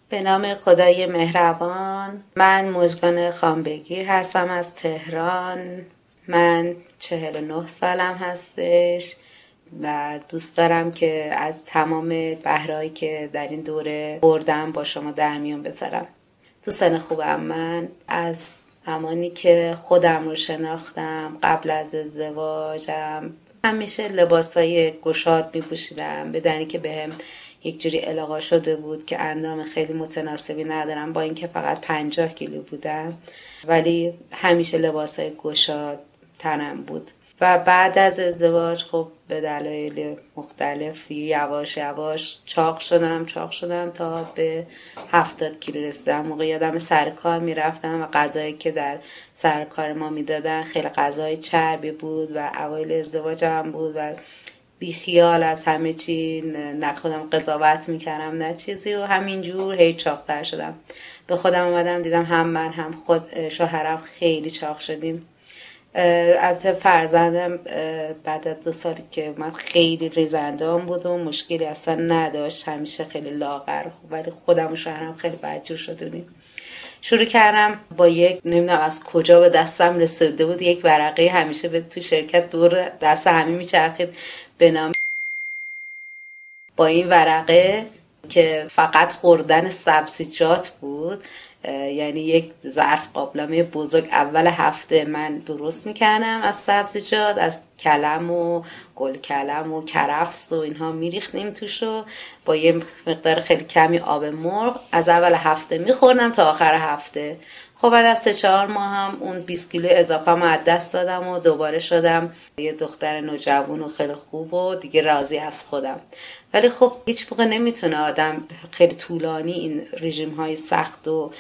به نام خدای مهربان. من مژگان خانبگی هستم از تهران. من 49 سالم هستش و دوست دارم که از تمام بهرهایی که در این دوره بردم با شما در میون بذارم. دوستان خوبم، من از زمانی که خودم رو شناختم قبل از ازدواجم همیشه لباسای گشاد میپوشیدم، بدنی که بهم یک جوری القا شده بود که اندام خیلی متناسبی ندارم، با اینکه فقط 50 کیلو بودم ولی همیشه لباسای گشاد تنم بود. و بعد از ازدواج خب به دلایل مختلف یواش یواش چاق شدم تا به 70 کیلو رسیدم. موقع یادم سر کار میرفتم و غذایی که در سر کار ما میدادن خیلی غذای چربی بود و اوایل ازدواجم بود و بی خیال از همه چی، نه خودم قضاوت میکردم نه چیزی و همینجور هی چاق‌تر شدم. به خودم اومدم دیدم هم من هم خود شوهرم خیلی چاق شدیم. البته فرزندم بعد از 2 سالی که من خیلی ریزنده‌ام بود و مشکلی اصلا نداشت، همیشه خیلی لاغر، ولی خودم و شوهرم خیلی بدجور شدیم. شروع کردم با یک نمیدونم از کجا به دستم رسیده بود یک ورقه همیشه به تو شرکت دور دست همه میچرخید به نام. با این ورقه که فقط خوردن سبزیجات بود، یعنی یک ظرف قابلمه بزرگ اول هفته من درست میکردم از سبزیجات، از کلم و گل کلم و کرفس و اینها میریختیم توشو با یه مقدار خیلی کمی آب مرغ از اول هفته میخوردم تا آخر هفته. خب بعد از 3-4 ماه هم اون 20 کیلو اضافه ما از دست دادم و دوباره شدم یه دختر نوجوان و خیلی خوب و دیگه راضی از خودم. ولی خب هیچ موقع نمیتونه آدم خیلی طولانی این رژیم های سخت و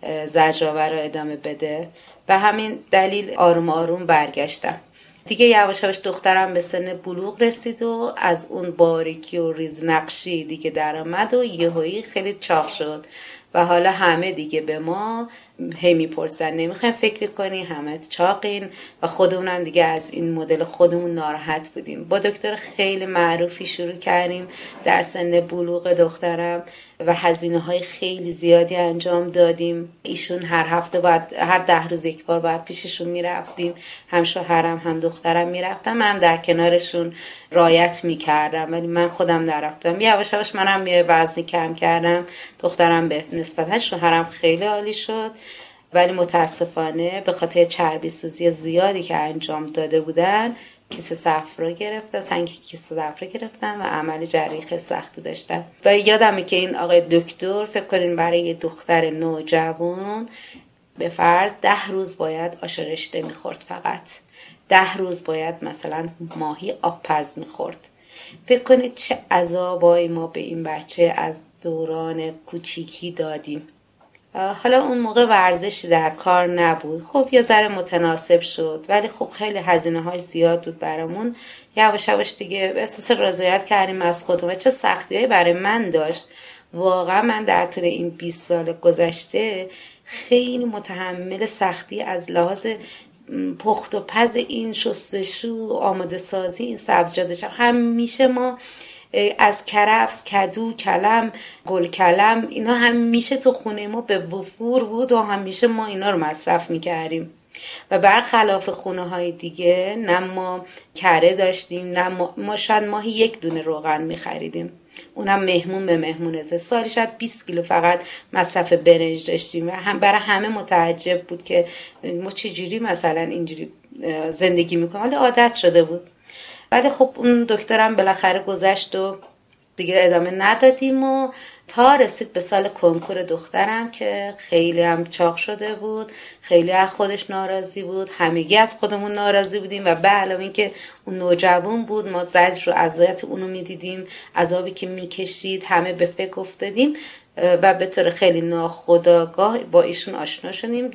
زجرآور رو ادامه بده. به همین دلیل آروم آروم برگشتم. دیگه یواش یواش دخترم به سن بلوغ رسید و از اون باریکی و ریزنقشی دیگه در آمد و یهویی خیلی چاق شد و حالا همه دیگه به ما هی میپرسن نمیخوایم فکر کنی، همه چاقین و خودمونم دیگه از این مدل خودمون ناراحت بودیم. با دکتر خیلی معروفی شروع کردیم در سن بلوغ دخترم و هزینه‌های خیلی زیادی انجام دادیم. ایشون هر هفته هر 10 روز یک بار باید پیششون میرفتیم، هم شوهرم هم دخترم میرفتم، منم در کنارشون رعایت میکردم ولی من خودم نرفتم. یواش یواش منم یه وزنی کم کردم، دخترم به نسبت شوهرم خیلی عالی شد ولی متاسفانه به خاطر چربی سوزی زیادی که انجام داده بودن کیسه صفرا گرفتن، سنگ کیسه صفرا گرفتن و عمل جراحی خیلی سختی داشتن. و یادمه که این آقای دکتر فکر کنین برای یه دختر نوجوان به فرض 10 روز باید آش رشته میخورد، فقط 10 روز باید مثلا ماهی آبپز میخورد. فکر کنید چه عذابایی ما به این بچه از دوران کوچیکی دادیم. حالا اون موقع ورزشی در کار نبود، خب یه ذره متناسب شد ولی خب خیلی هزینه های زیاد بود برامون. یواش یواش دیگه احساس رضایت کردیم از خودمون. چه سختیایی برای من داشت واقعا. من در طول این 20 سال گذشته خیلی متحمل سختی از لحاظ پخت و پز این شستشو آماده سازی این سبزیجات داشتم. همیشه ما از کرفس، کدو، کلم، گل کلم اینا همیشه تو خونه ما به وفور بود و همیشه ما اینا رو مصرف میکردیم و برخلاف خونه های دیگه نه ما کره داشتیم نه ما شاید ماهی 1 دونه روغن میخریدیم، اونم مهمون به مهمونه. سالی شاید 20 کیلو فقط مصرف برنج داشتیم و برای همه متعجب بود که ما چجوری مثلا اینجوری زندگی میکنیم، ولی عادت شده بود. ولی خب اون دکترم بالاخره گذشت و دیگه ادامه ندادیم و تا رسید به سال کنکور دخترم که خیلی هم چاق شده بود، خیلی از خودش ناراضی بود، همگی از خودمون ناراضی بودیم و به علاوه این که اون نوجوان بود ما زجر و اذیت اونو میدیدیم، عذابی که میکشید همه به فکر افتادیم و به طور خیلی ناخودآگاه با ایشون آشنا شدیم.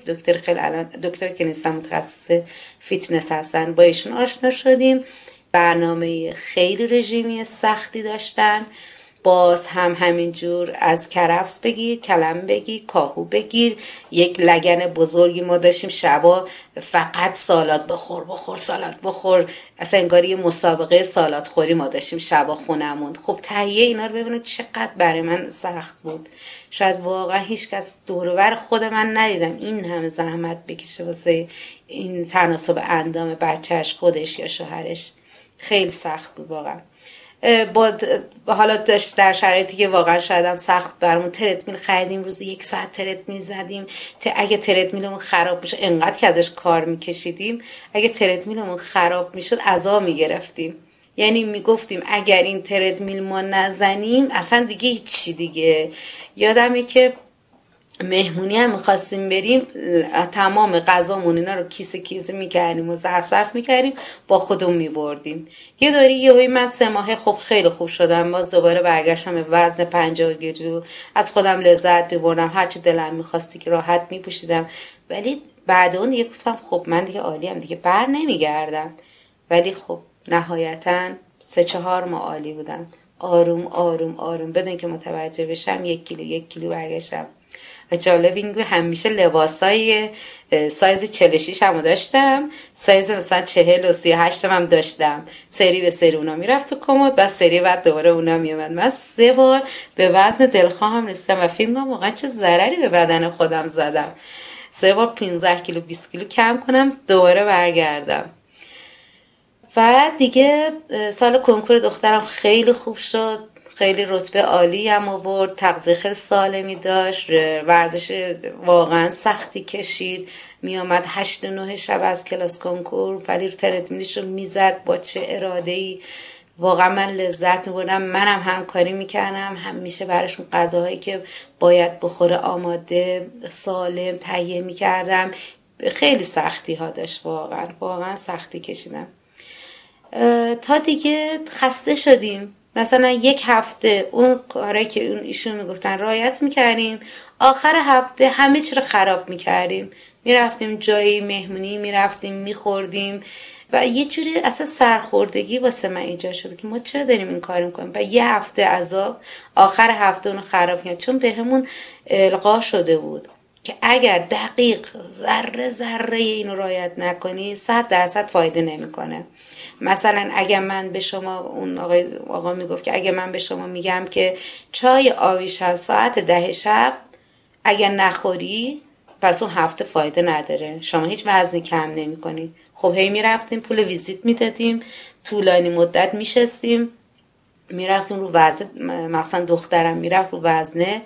دکتر که نیستم متخصص فیتنس هستن، با ایشون آشنا شدیم. برنامه خیلی رژیمی سختی داشتن باز هم همینجور از کرفس بگیر، کلم بگیر، کاهو بگیر. یک لگن بزرگی ما داشتیم، شبا فقط سالاد بخور سالاد بخور. اصلا انگار یه مسابقه سالاد خوری ما داشتیم شبا خونمون. خب تهیه اینا رو ببینید چقدر برای من سخت بود. شاید واقعا هیچ کس دور و بر خود من ندیدم این همه زحمت بکشه واسه این تناسب اندام بچهش، خودش یا شوهرش. خیلی سخت بود واقعا. حالا داشت در شرایطی که واقعا شایدم سخت برامون ترتمیل خریدیم، روزی 1 ساعت ترتمیل زدیم. اگه ترتمیلمون خراب بشه، انقدر که ازش کار میکشیدیم، اگه ترتمیلمون خراب میشد عذا میگرفتیم. یعنی میگفتیم اگر این ترتمیل ما نزنیم اصلا دیگه هیچی دیگه. یادمه که مهمونی هم میخواستیم بریم، تمام غذامون اینا رو کیسه میکردیم و ظرف میکردیم، با خودمون میبردیم. یه داری یهویی من 3 ماه خب خیلی خوب شدم، باز دوباره برگشتم به وزن 50 کیلو، از خودم لذت میبردم، هرچی دلم میخواستی که راحت میپوشیدم. ولی بعد اون دیگه گفتم خب من دیگه عالیم، دیگه بر نمیگردم. ولی خب نهایتاً 3-4 ماه عالی بودم، آروم آروم آروم بدون که متوجه بشم 1 کیلو برگشتم. و جالب این که همیشه لباسای سایز 46 هم داشتم، سایز مثلا 40 و 38 هم داشتم. سری به سری اونا میرفت تو کمد، بعد سری بعد دوباره اونا میومد. من 3 بار به وزن دلخواهم رسیدم و فکر کنم واقعا چه ضرری به بدن خودم زدم. 3 بار 15 کیلو 20 کیلو کم کنم، دوباره برگردم. و دیگه سال کنکور دخترم خیلی خوب شد، خیلی رتبه عالی هم آورد، تغذیه خیلی سالمی داشت، ورزش واقعا سختی کشید. می آمد 8 و 9 شب از کلاس کنکور، ولی ترتمیلش رو میزد با چه اراده‌ای. واقعا من لذت می‌بردم. منم همکاری میکردم، همیشه براشون غذاهایی که باید بخوره آماده سالم تهیه میکردم. خیلی سختی ها داشت، واقعا سختی کشیدم تا دیگه خسته شدیم. مثلا 1 هفته اون کاری که ایشون میگفتن رعایت میکردیم، آخر هفته همه چی رو خراب میکردیم. میرفتیم جایی مهمونی، میرفتیم میخوردیم و یه جوری اصلا سرخوردگی واسه من ایجاد شد که ما چرا داریم این کار میکنیم. و 1 هفته عذاب، آخر هفته اونو خراب کردیم، چون بهمون القا شده بود که اگر دقیق ذره اینو رعایت نکنی 100% فایده نمیکنه. مثلا اگر من به شما، اون آقا میگفت که اگر من به شما میگم که چای آویش از ساعت 10 شب اگر نخوری پس اون هفته فایده نداره، شما هیچ وزنی کم نمی کنی. خب هی میرفتیم پول ویزیت میدادیم، طولانی مدت میشستیم، میرفتیم رو وزن، مثلا دخترم میرفت رو وزنه،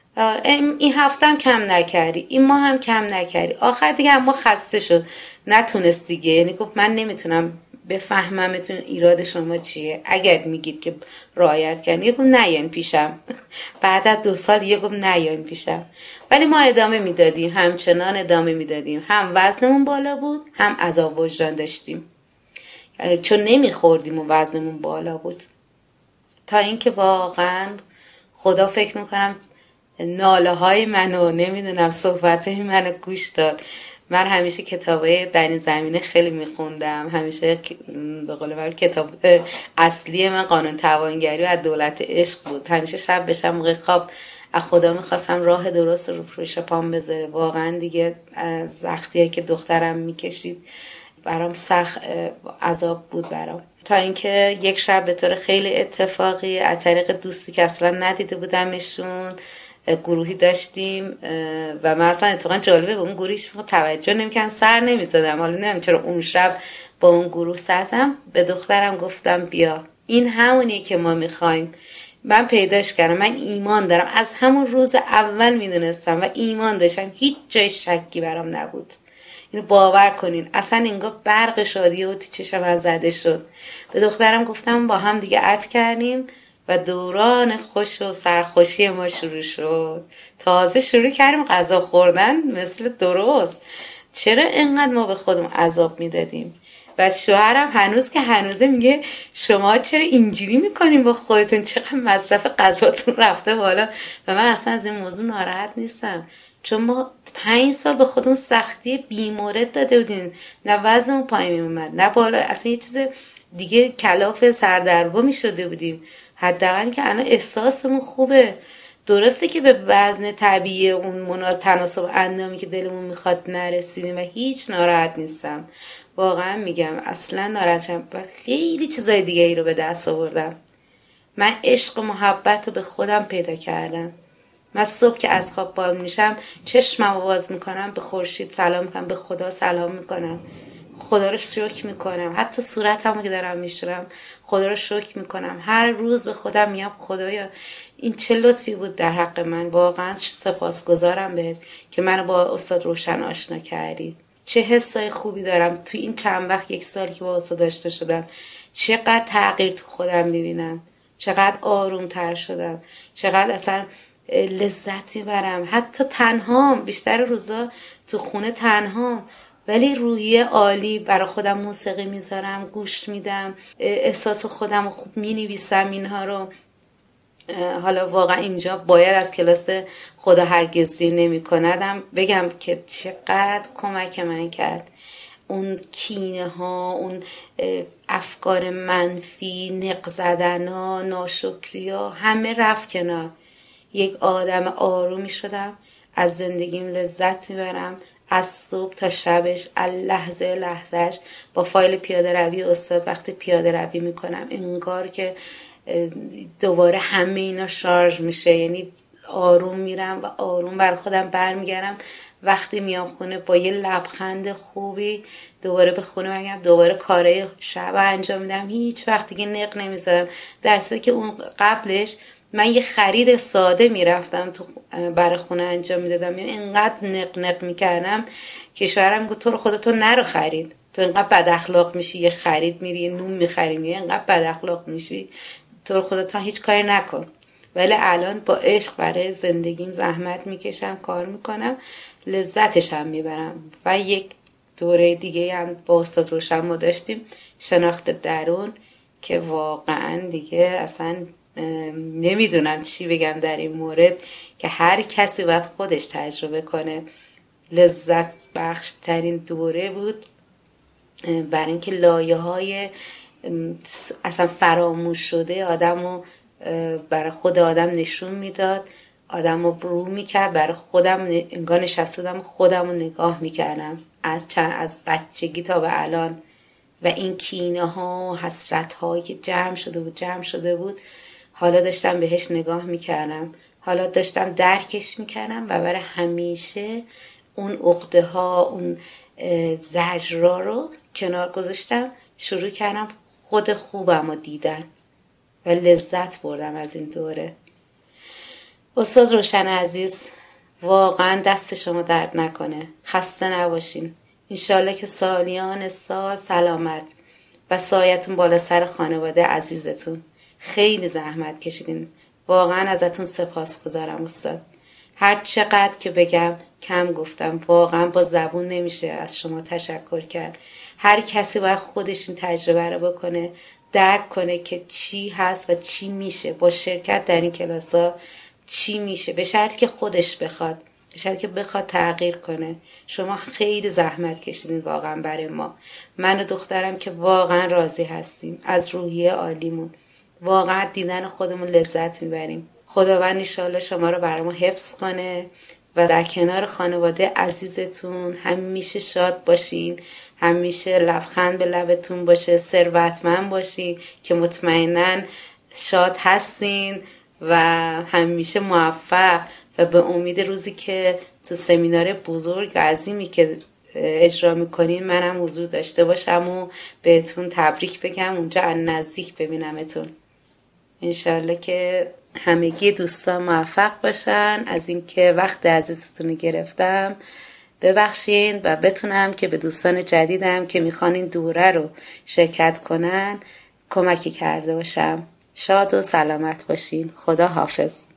این هفته هم کم نکردی، این ماه هم کم نکردی. آخر دیگه اما خسته شد، نتونست دیگه. یعنی گفت من نمیتونم بفهممتون ایراد شما چیه. اگر میگید که رعایت کردین، یه گفت نیاین پیشم. بعد از 2 سال یه گفت نیاین پیشم. ولی ما ادامه میدادیم، همچنان ادامه میدادیم. هم وزنمون بالا بود، هم عذاب وجدان داشتیم، چون نمیخوردیم و وزنمون بالا بود. تا اینکه واقعا خدا فکر میکنم ناله های منو، نمیدونم صحبت های منو گوش داد. من همیشه کتابای در این زمینه خیلی میخوندم. همیشه به قول من کتاب اصلی من قانون توانگری و دولت عشق بود. همیشه شب بشم موقع خواب از خدا میخواستم راه درست رو پشت پام بذاره. واقعا دیگه از سختیایی که دخترم میکشید برام سخت عذاب بود برام. تا اینکه یک شب به طور خیلی اتفاقی از طریق دوستی که اصلا ندیده بودمشون، گروهی داشتیم و من اصلا اتفاقا جالبه به اون گروهش توجه نمی‌کردم، سر نمی‌زدم. حالا نمیدونم چرا اون شب با اون گروه سرزم. به دخترم گفتم بیا، این همونیه که ما می‌خوایم. من پیداش کردم، من ایمان دارم، از همون روز اول میدونستم و ایمان داشتم، هیچ جای شکی برام نبود. اینو باور کنین، اصلا انگار برق شادی و چشم من زده شد. به دخترم گفتم با هم دیگه عهد کردیم و دوران خوش و سرخوشی ما شروع شد. تازه شروع کردیم غذا خوردن مثل درست. چرا اینقدر ما به خودمون عذاب میدادیم؟ و شوهرم هنوز که هنوزه میگه شما چرا اینجوری میکنین با خودتون، چقدر مصرف غذاتون رفته بالا. و من اصلا از این موضوع ناراحت نیستم، چون ما 5 سال به خودمون سختی بیمورد داده بودیم، نه وزنمون پایین میومد نه بالا، اصلا یه چیز دیگه کلاف سردرگمی شده بودیم. حداقل که الان احساسمون خوبه. درسته که به وزن طبیعی اون تناسب اندامی که دلمون میخواد نرسیدیم و هیچ ناراحت نیستم، واقعا میگم اصلا ناراحتم و خیلی چیزای دیگه ای رو به دست آوردم. من عشق و محبت رو به خودم پیدا کردم. من صبح که از خواب پا میشم چشمم باز میکنم، به خورشید سلام میکنم، به خدا سلام میکنم، خدا رو شکر میکنم. حتی صورتمو که دارم میشورم خدا رو شکر میکنم. هر روز به خودم میگم خدایا این چه لطفی بود در حق من، واقعا سپاسگزارم بهت که منو با استاد روشن آشنا کردی. چه حسای خوبی دارم تو این چند وقت، 1 سالی که با استاد آشنا شدم، چقدر تغییر تو خودم میبینم، چقدر آروم تر شدم، چقدر اصلا لذت میبرم. حتی تنهام، بیشتر روزا تو خونه تنهام، ولی روحیه عالی. برای خودم موسیقی میذارم، گوش میدم، احساس خودم رو خوب مینویسم اینها رو. حالا واقعا اینجا باید از کلاس خدا هرگز دیر نمی کندم بگم که چقدر کمک من کرد. اون کینه ها، اون افکار منفی، نق زدن ها، ناشکری ها، همه رفت کنار. یک آدم آرومی شدم، از زندگیم لذت میبرم، از صبح تا شبش، از لحظه لحظهش. با فایل پیاده روی استاد وقتی پیاده روی میکنم انگار که دوباره همه اینا شارژ میشه، یعنی آروم میرم و آروم بر خودم برمیگردم. وقتی میام خونه با یه لبخند خوبی دوباره به خونه میگم، دوباره کارهای شب انجام میدم، هیچ وقت دیگه نق نمیزدم. درسته که اون قبلش من یه خرید ساده میرفتم تو برای خونه انجام میدادم، یعنی اینقدر نق میکردم که شوهرم گفت تو رو خدا تو نرو خرید، تو اینقدر بد اخلاق میشی، یه خرید میری یه نون میخری، اینقدر بد اخلاق میشی، تو رو خدا تو هیچ کاری نکن. ولی الان با عشق برای زندگیم زحمت میکشم، کار میکنم، لذتش هم میبرم. و یک دوره دیگه هم با استاد روشن ما داشتیم، شناخت درون، که واقعا دیگه اصلا نمیدونم چی بگم در این مورد، که هر کسی باید خودش تجربه کنه. لذت بخش ترین دوره بود، برای اینکه لایه های اصلا فراموش شده آدمو برای خود آدم نشون میداد، آدمو برو میکرد. برای خودم انگار نشستم خودمو نگاه میکردم از بچگی تا به الان، و این کینه ها و حسرت هایی که جمع شده بود حالا داشتم بهش نگاه میکردم، حالا داشتم درکش میکردم و برای همیشه اون عقده ها، اون زجرا رو کنار گذاشتم، شروع کردم خود خوبم رو دیدن و لذت بردم از این دوره. استاد روشن عزیز، واقعا دست شما درد نکنه، خسته نباشین. انشالله که سالیان سال سلامت و سایتون بالا سر خانواده عزیزتون. خیلی زحمت کشیدین، واقعا ازتون سپاسگزارم استاد. هر چقدر که بگم کم گفتم، واقعا با زبون نمیشه از شما تشکر کرد. هر کسی باید خودش این تجربه رو بکنه، درک کنه که چی هست و چی میشه با شرکت در این کلاس‌ها، چی میشه، به شرطی که خودش بخواد، به شرطی که بخواد تغییر کنه. شما خیلی زحمت کشیدین واقعا برای ما، من و دخترم که واقعا راضی هستیم از روحیه عالیمون، واقعا دیدن خودمون لذت میبریم. خداوند انشالله شما رو برای ما حفظ کنه و در کنار خانواده عزیزتون همیشه شاد باشین، همیشه لبخند به لبتون باشه، ثروتمند باشین که مطمئناً شاد هستین و همیشه موفق، و به امید روزی که تو سمینار بزرگ عظیمی که اجرا میکنین منم حضور داشته باشم و بهتون تبریک بگم، اونجا از نزدیک ببینمتون. انشالله که همگی دوستان موفق باشن. از اینکه وقت عزیزتون رو گرفتم ببخشین و بتونم که به دوستان جدیدم که میخوان این دوره رو شرکت کنن کمکی کرده باشم. شاد و سلامت باشین. خدا حافظ.